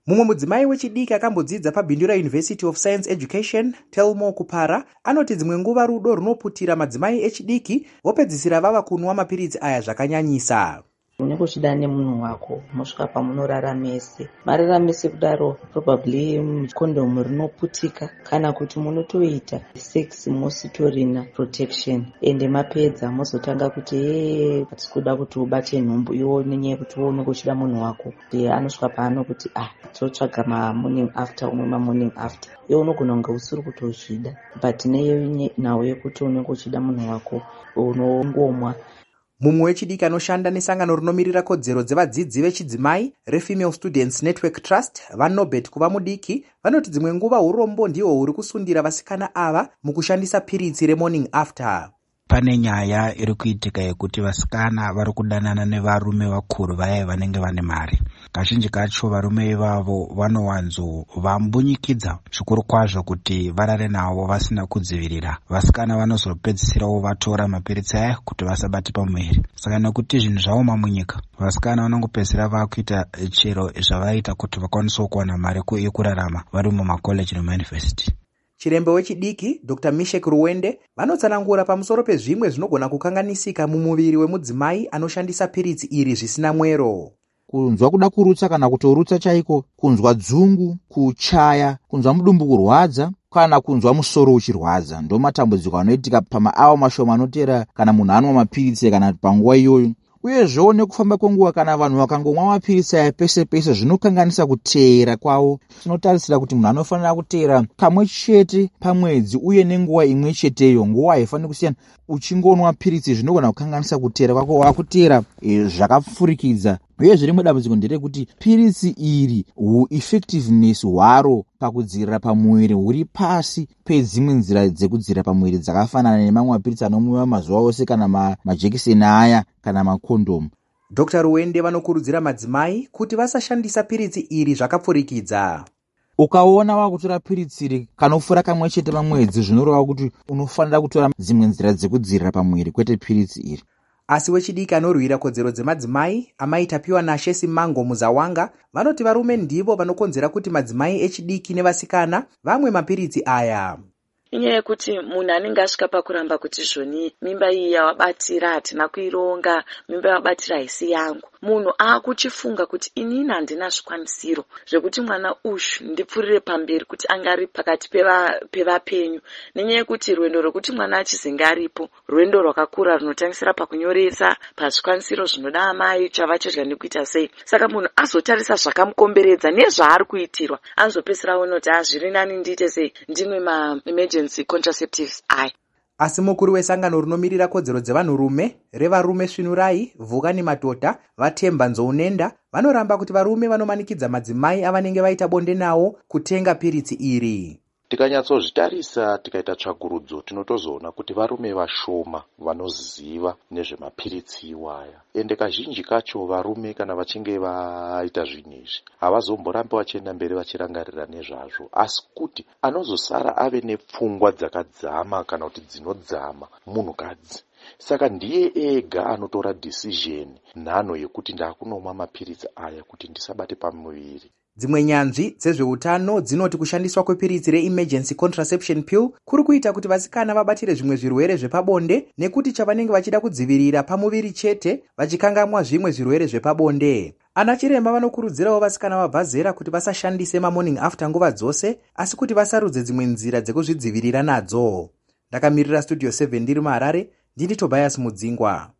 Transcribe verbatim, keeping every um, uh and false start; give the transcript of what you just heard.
Mumwe mudzimai wechidiki akambodzidza paBindura University of Science Education, Telmo Kupara, anoti dzimwe nguva rudo runoputira madzimai echidiki vopedzisira vava kunwa mapiritsi aya zvakanyanyisa. Unenge uchida nemunhu wako mosvika pamunoraramese mararamese kudaro probably kondomu rinoputika kana kuti munotoita sex mositorina protection ende mapedza mozotanga kuti ee patikuda kuti ubate nhumbu iwo nenyaya kuti iwo unenge uchida munhu wako anosvika paano kuti ah totsvaga mamorning after umwe mamorning after iwo unogona kunge usiri kutozvida but neyo nhau yekuti unenge uchida munhu wako unongomwa. Mumwe wechidiki anoshanda nesangano rinomirira kodzero dzevadzidzi vechidzimai reFemale Students Network Trust, vaNobet kuva mudiki, vanoti dzimwe nguva urombo ndihwo huri kusundira vasikana ava mukushandisa piritsi remorning after. Pane nyaya iri kuitika yekuti vasikana vari kudanana nevarume vakuru vaya vanenge vane mari. Kazhinji kacho varume ivavo vanowanzo vambunyikidza zvikuru kwazvo kuti varare navo vasina kudzivirira. Vasikana vanozopedzisirawo vatora mapiritsi aya kuti vasabate pamuviri. Saka nekuti zvinhu zvaoma munyika, vasikana vanongopedzisira vakuita chero zvavaita kuti vakwanisewo kuwana mari yekurarama vari mumakoleji nemayunivhesiti. Chirembe wechidiki Doctor Mishek Ruwende vanotsanangura pamusoro pezvimwe zvinogona kukanganisika mumuviri wemudzimai anoshandisa piritsi iri zvisina mwero. Kunzwa kuda kurutsa kana kutorutsa chaiko, kunzwa dzungu, kuchaya, kunzwa mudumbu kurwadza kana kunzwa musoro uchirwadza ndo matambudziko anoitika pamaawa mashoma anotera kana munhu anwa mapiritsi kana panguva iyoyo. Uyezvewo nekufamba kwenguva kana vanhu vakangomwa mapiritsi aya pese pese zvinokanganisa kuteera kwavo. Tinotarisira kuti munhu anofanira kuteera kamwe chete pamwedzi uye nenguva imwe cheteyo, nguva haifaniri kusiyana. Uchingonwa mapiritsi zvinogona kukanganisa kuteera kwako, wakuteera e, zvakapfurikidza. Uyezve rimwe dambudziko nderekuti piritsi iri hu-effectiveness hwaro pakudzivirira pamuviri huri pasi pedzimwe nzira dzekudzivirira pamuviri dzakafanana nemamwe mapiritsi anomwiwa mazuva ose kana ma, majekiseni aya kana makondomu. Doctor Ruwende vanokurudzira madzimai kuti vasashandisa piritsi iri zvakapfurikidza. Ukaona wakutora piritsi iri kanofura kamwe chete pamwedzi zvinoreva kuti unofanira kutora dzimwe nzira dzekudzivirira pamuviri kwete piritsi iri. Asi wechidiki anorwira kodzero dzemadzimai amaitapiwa naShe Simango Muzawanga vanoti varume ndivo vanokonzera kuti madzimai echidiki nevasikana vamwe mapiritsi aya. Inyaya yekuti munhu anenge asvika pakuramba kuti zvoni mimba iyi yawabatira hatina kuironga, mimba yawabatira haisi yangu, munhu akuchifunga kuti inini handina zvikwanisiro zvekuti mwana uyu ndipfurire pamberi kuti angari pakati pevapenyu. Nenyaya yekuti rwendo rwekuti mwana achizenge aripo rwendo rwakakura runotangisira pakunyoresa, pazvikwanisiro zvinoda amai, chava chodya nekuita sei. Saka munhu azotarisa zvakamukomberedza nezvaari kuitirwa, anozopedzisira onoti zviri nani ndiite sei, ndimwe ma emergency contraceptives aya. Asi mukuru wesangano rinomirira kodzero dzevanhurume revarume Svinurai Vukani Matota vaTemba Nzounenda vanoramba kuti varume vanomanikidza madzimai avanenge vaita bonde nawo kutenga piritsi iri. Tikanyatsozvitarisa tikaita tsvagurudzo tinotozoona kuti varume vashoma vanoziva nezvemapiritsi iwaya. Ende kazhinji kacho varume kana vachinge vaita zvinhu izvi havazomborambe vachienda mberi vachirangarira nezvazvo, asi kuti anozosara ave nepfungwa dzakadzama kana kuti dzinodzama munhukadzi. Saka ndiye ega anotora decision nhano yekuti ndakunomwa mapiritsi aya kuti ndisabate pamuviri. Dzimwe nyanzvi dzezveutano dzinoti kushandiswa kwepiritsi re-emergency contraception pill kuri kuita kuti vasikana vabatire zvimwe zvirwere zvepabonde nekuti chavanenge vachida kudzivirira pamuviri chete vachikangamwa zvimwe zvirwere zvepabonde. Ana chiremba vanokurudzirawo vasikana vabva zera kuti vasashandise mamorning after nguva dzose, asi kuti vasarudze dzimwe nzira dzekuzvidzivirira nadzo. Ndakamirira Studio seven ndiri muHarare, ndini Tobias Mudzingwa.